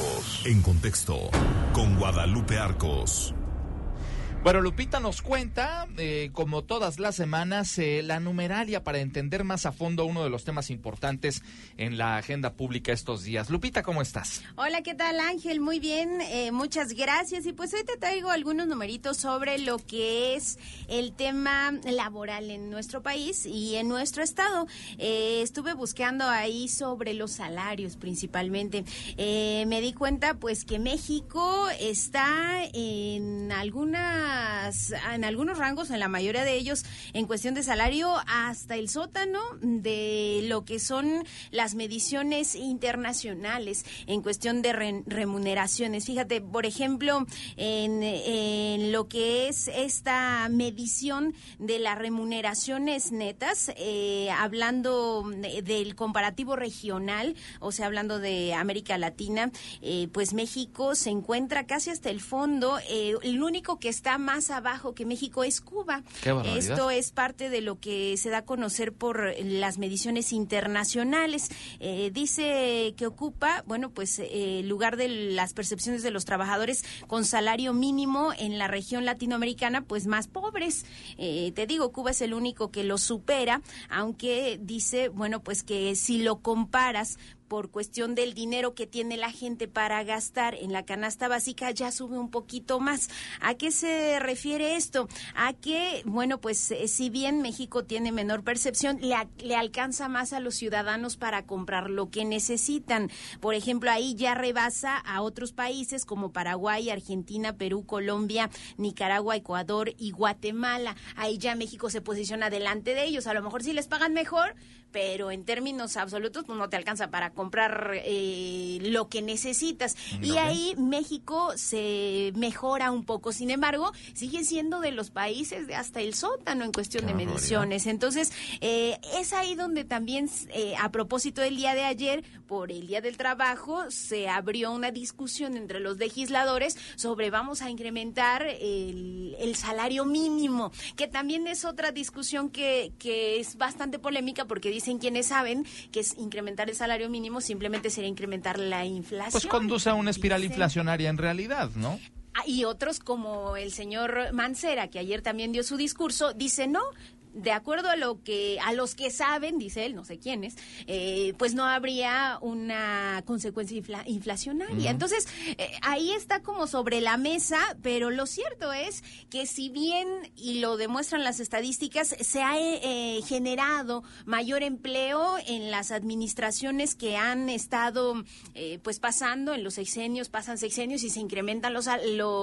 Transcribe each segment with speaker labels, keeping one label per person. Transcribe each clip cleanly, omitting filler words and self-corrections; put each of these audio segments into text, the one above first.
Speaker 1: Arcos. En contexto, con Guadalupe Arcos.
Speaker 2: Bueno, Lupita nos cuenta, como todas las semanas, la numeralia para entender más a fondo uno de los temas importantes en la agenda pública estos días. Lupita, ¿cómo estás?
Speaker 3: Hola, ¿qué tal, Ángel? Muy bien, muchas gracias. Y pues hoy te traigo algunos numeritos sobre lo que es el tema laboral en nuestro país y en nuestro estado. Estuve buscando ahí sobre los salarios principalmente. Me di cuenta pues que México está en algunos rangos, en la mayoría de ellos, en cuestión de salario, hasta el sótano de lo que son las mediciones internacionales en cuestión de remuneraciones. Fíjate, por ejemplo, en lo que es esta medición de las remuneraciones netas, hablando del comparativo regional, o sea, hablando de América Latina, pues México se encuentra casi hasta el fondo. El único que está más abajo que México es Cuba. Esto es parte de lo que se da a conocer por las mediciones internacionales. Dice que ocupa, bueno, pues el lugar de las percepciones de los trabajadores con salario mínimo en la región latinoamericana, pues más pobres. Te digo, Cuba es el único que lo supera, aunque dice, bueno, pues que si lo comparas por cuestión del dinero que tiene la gente para gastar en la canasta básica, ya sube un poquito más. ¿A qué se refiere esto? A que, bueno, pues si bien México tiene menor percepción, le alcanza más a los ciudadanos para comprar lo que necesitan. Por ejemplo, ahí ya rebasa a otros países como Paraguay, Argentina, Perú, Colombia, Nicaragua, Ecuador y Guatemala. Ahí ya México se posiciona delante de ellos. A lo mejor sí les pagan mejor, pero en términos absolutos pues no te alcanza para comprar lo que necesitas. Y ahí México se mejora un poco. Sin embargo, sigue siendo de los países de hasta el sótano en cuestión de mediciones. Entonces, es ahí donde también, a propósito del día de ayer, por el Día del Trabajo, se abrió una discusión entre los legisladores sobre vamos a incrementar el salario mínimo, que también es otra discusión que es bastante polémica, porque dicen quienes saben que es incrementar el salario mínimo simplemente sería incrementar la inflación.
Speaker 2: Pues conduce a una espiral inflacionaria en realidad, ¿no?
Speaker 3: Y otros, como el señor Mancera, que ayer también dio su discurso, dice no. De acuerdo a los que saben, dice él, no sé quiénes, pues no habría una consecuencia inflacionaria. Entonces, ahí está como sobre la mesa, pero lo cierto es que si bien, y lo demuestran las estadísticas, se ha generado mayor empleo en las administraciones que han estado pues pasando, en los sexenios, pasan sexenios y se incrementan los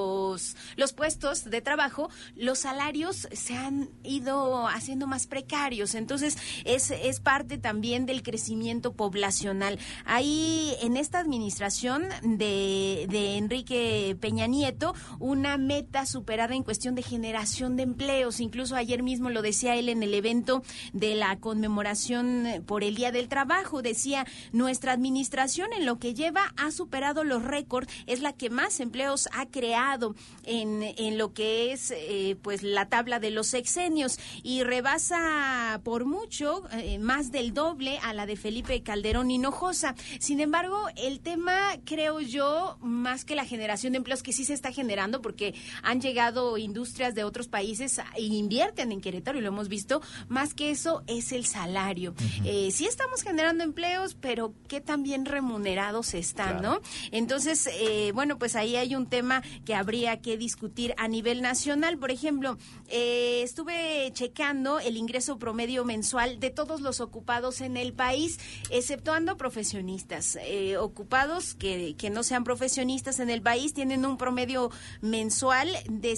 Speaker 3: puestos de trabajo, los salarios se han ido haciendo más precarios. Entonces es parte también del crecimiento poblacional. Ahí en esta administración de Enrique Peña Nieto, una meta superada en cuestión de generación de empleos. Incluso ayer mismo lo decía él en el evento de la conmemoración por el Día del Trabajo. Decía, nuestra administración en lo que lleva ha superado los récords, es la que más empleos ha creado en lo que es pues la tabla de los sexenios, y rebasa por mucho, más del doble a la de Felipe Calderón Hinojosa. Sin embargo, el tema, creo yo, más que la generación de empleos, que sí se está generando, porque han llegado industrias de otros países e invierten en Querétaro y lo hemos visto, más que eso es el salario. Sí estamos generando empleos, pero qué tan bien remunerados están, ¿no? Entonces, bueno, pues ahí hay un tema que habría que discutir a nivel nacional. Por ejemplo, estuve checando el ingreso promedio mensual de todos los ocupados en el país, exceptuando profesionistas. Ocupados que no sean profesionistas en el país tienen un promedio mensual de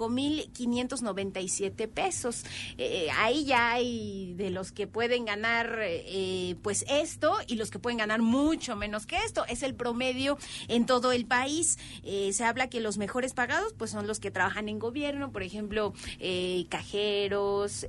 Speaker 3: 5,597 pesos. Ahí ya hay de los que pueden ganar pues esto, y los que pueden ganar mucho menos que esto. Es el promedio en todo el país. Se habla que los mejores pagados pues son los que trabajan en gobierno, por ejemplo, cajeros,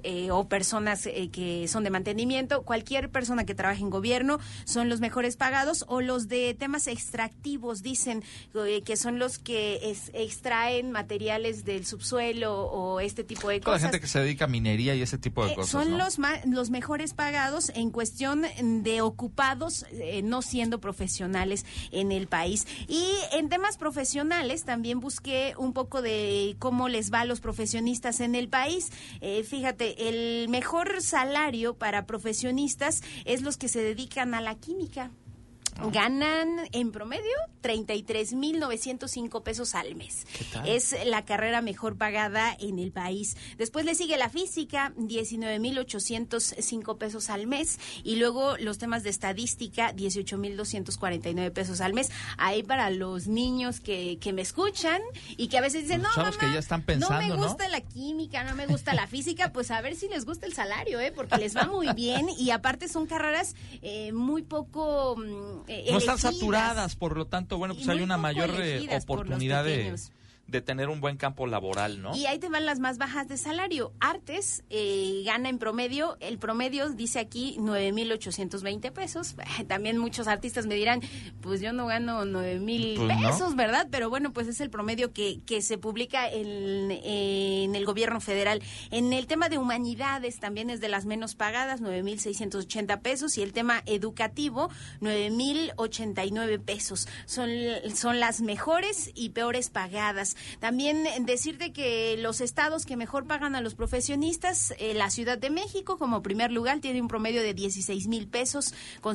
Speaker 3: o personas que son de mantenimiento, cualquier persona que trabaje en gobierno son los mejores pagados, o los de temas extractivos, dicen que son los que extraen materiales del subsuelo o este tipo de
Speaker 2: Toda
Speaker 3: cosas.
Speaker 2: la gente que se dedica a minería y ese tipo de cosas,
Speaker 3: son
Speaker 2: ¿no?
Speaker 3: los mejores pagados en cuestión de ocupados, no siendo profesionales en el país. Y en temas profesionales también busqué un poco de cómo les va a los profesionistas en el país. Fíjate, el mejor salario para profesionistas es los que se dedican a la química. Ganan en promedio 33,905 pesos al mes.
Speaker 2: ¿Qué tal?
Speaker 3: Es la carrera mejor pagada en el país. Después le sigue la física, 19,805 pesos al mes. Y luego los temas de estadística, 18,249 pesos al mes. Ahí para los niños que me escuchan y que a veces dicen,
Speaker 2: Los
Speaker 3: no,
Speaker 2: chavos
Speaker 3: mamá,
Speaker 2: que ya están pensando,
Speaker 3: no me gusta la química, no me gusta la física, pues a ver si les gusta el salario, porque les va muy bien. Y aparte son carreras muy poco
Speaker 2: no
Speaker 3: elegidas.
Speaker 2: están saturadas, por lo tanto, bueno, pues
Speaker 3: Y
Speaker 2: hay
Speaker 3: muy
Speaker 2: una
Speaker 3: poco
Speaker 2: mayor
Speaker 3: elegidas por los
Speaker 2: oportunidad
Speaker 3: pequeños.
Speaker 2: de tener un buen campo laboral, ¿no?
Speaker 3: Y ahí te van las más bajas de salario. Artes gana en promedio, el promedio dice aquí 9,820 pesos. También muchos artistas me dirán, pues yo no gano 9,000
Speaker 2: Pues no.
Speaker 3: pesos, ¿verdad? Pero bueno, pues es el promedio que se publica en el gobierno federal. En el tema de humanidades también es de las menos pagadas, 9,680 pesos. Y el tema educativo, 9,089 pesos. Son las mejores y peores pagadas. También decirte que los estados que mejor pagan a los profesionistas, la Ciudad de México como primer lugar tiene un promedio de 16,000 pesos con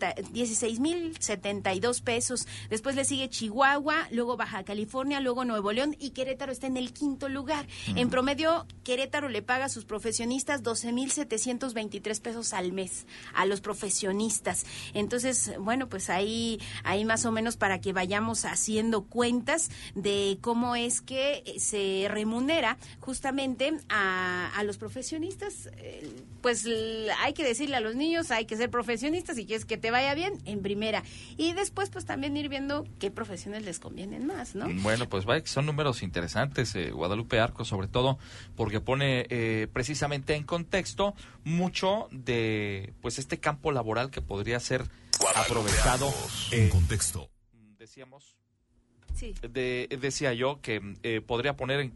Speaker 3: 16,072 pesos. Después le sigue Chihuahua, luego Baja California, luego Nuevo León, y Querétaro está en el quinto lugar. En promedio, Querétaro le paga a sus profesionistas 12,723 pesos al mes a los profesionistas. Entonces, bueno, pues ahí más o menos para que vayamos haciendo cuentas de cómo es que se remunera justamente a los profesionistas. Pues hay que decirle a los niños, hay que ser profesionistas si quieres que te vaya bien en primera. Y después pues también ir viendo qué profesiones les convienen más, ¿no?
Speaker 2: Bueno, pues vaya que son números interesantes, Guadalupe Arcos, sobre todo porque pone precisamente en contexto mucho de pues este campo laboral que podría ser aprovechado.
Speaker 1: En contexto.
Speaker 2: Decíamos.
Speaker 3: Sí.
Speaker 2: Decía yo que podría poner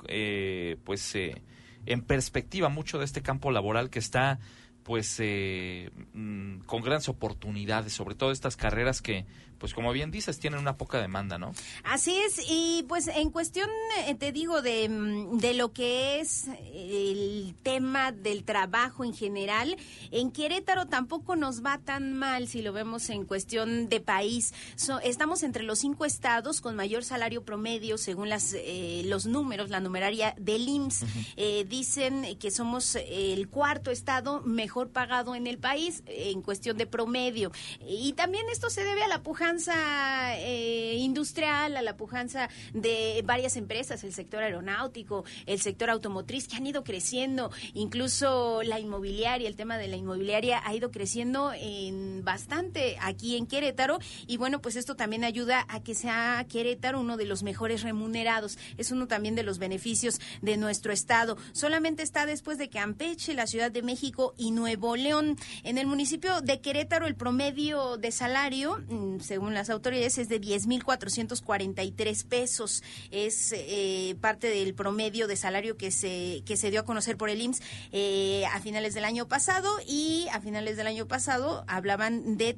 Speaker 2: en perspectiva mucho de este campo laboral que está pues con grandes oportunidades, sobre todo estas carreras que pues como bien dices tienen una poca demanda, ¿no?
Speaker 3: Así es, y pues en cuestión, te digo, de lo que es el tema del trabajo en general, en Querétaro tampoco nos va tan mal si lo vemos en cuestión de país. Estamos entre los 5 estados con mayor salario promedio según los números, la numeraria del IMSS. Dicen que somos el cuarto estado mejor pagado en el país en cuestión de promedio. Y también esto se debe a la pujanza industrial, a la pujanza de varias empresas, el sector aeronáutico, el sector automotriz, que han ido creciendo, incluso la inmobiliaria, el tema de la inmobiliaria ha ido creciendo bastante aquí en Querétaro, y bueno, pues esto también ayuda a que sea Querétaro uno de los mejores remunerados, es uno también de los beneficios de nuestro estado. Solamente está después de Campeche, la Ciudad de México y Nuevo León. En el municipio de Querétaro el promedio de salario, según las autoridades, es de 10,443 pesos. Es parte del promedio de salario que se dio a conocer por el IMSS a finales del año pasado, y a finales del año pasado hablaban de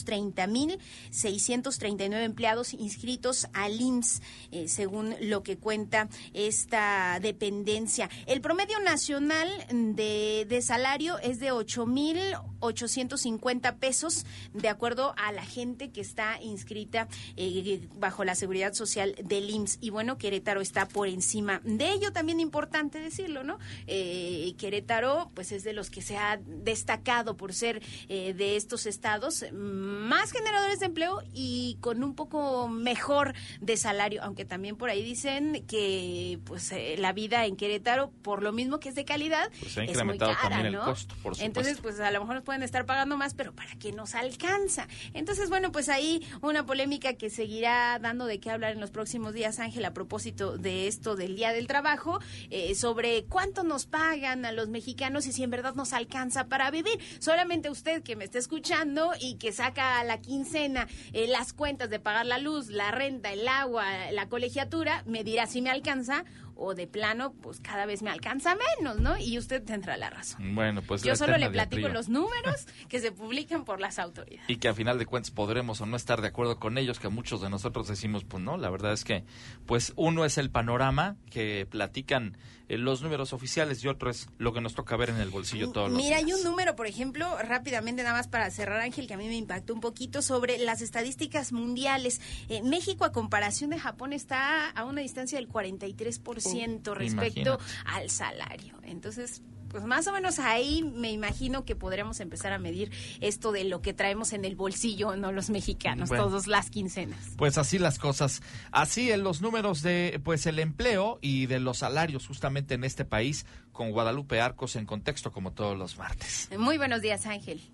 Speaker 3: 330,639 empleados inscritos al IMSS, según lo que cuenta esta dependencia. El promedio nacional de salario es de 8,850 pesos, de acuerdo a la gente que está inscrita bajo la seguridad social del IMSS. Y bueno, Querétaro está por encima de ello. También importante decirlo, ¿no? Querétaro pues es de los que se ha destacado por ser de estos estados más generadores de empleo y con un poco mejor de salario, aunque también por ahí dicen que pues la vida en Querétaro, por lo mismo que es de calidad,
Speaker 2: pues ha
Speaker 3: es
Speaker 2: incrementado
Speaker 3: muy cara,
Speaker 2: también
Speaker 3: ¿no?
Speaker 2: el costo, por supuesto.
Speaker 3: Entonces pues a lo mejor nos pueden estar pagando más, pero ¿para qué nos alcanza? Entonces bueno, pues ahí una polémica que seguirá seguirá dando de qué hablar en los próximos días, Ángel, a propósito de esto del Día del Trabajo, sobre cuánto nos pagan a los mexicanos y si en verdad nos alcanza para vivir. Solamente usted que me está escuchando y que saca a la quincena las cuentas de pagar la luz, la renta, el agua, la colegiatura, me dirá si me alcanza o de plano, pues cada vez me alcanza menos, ¿no? Y usted tendrá la razón.
Speaker 2: Bueno, pues
Speaker 3: yo solo le platico los números que se publican por las autoridades.
Speaker 2: Y que a final de cuentas podremos o no estar de acuerdo con ellos, que muchos de nosotros decimos, pues no, la verdad es que, pues uno es el panorama que platican los números oficiales y otro es lo que nos toca ver en el bolsillo todos los días.
Speaker 3: Mira, hay un número, por ejemplo, rápidamente nada más para cerrar, Ángel, que a mí me impactó un poquito sobre las estadísticas mundiales. México, a comparación de Japón, está a una distancia del 43% respecto al salario. Entonces, pues más o menos ahí me imagino que podremos empezar a medir esto de lo que traemos en el bolsillo, no los mexicanos, bueno, todas las quincenas.
Speaker 2: Pues así las cosas, así en los números de pues el empleo y de los salarios justamente en este país, con Guadalupe Arcos en Contexto como todos los martes.
Speaker 3: Muy buenos días, Ángel.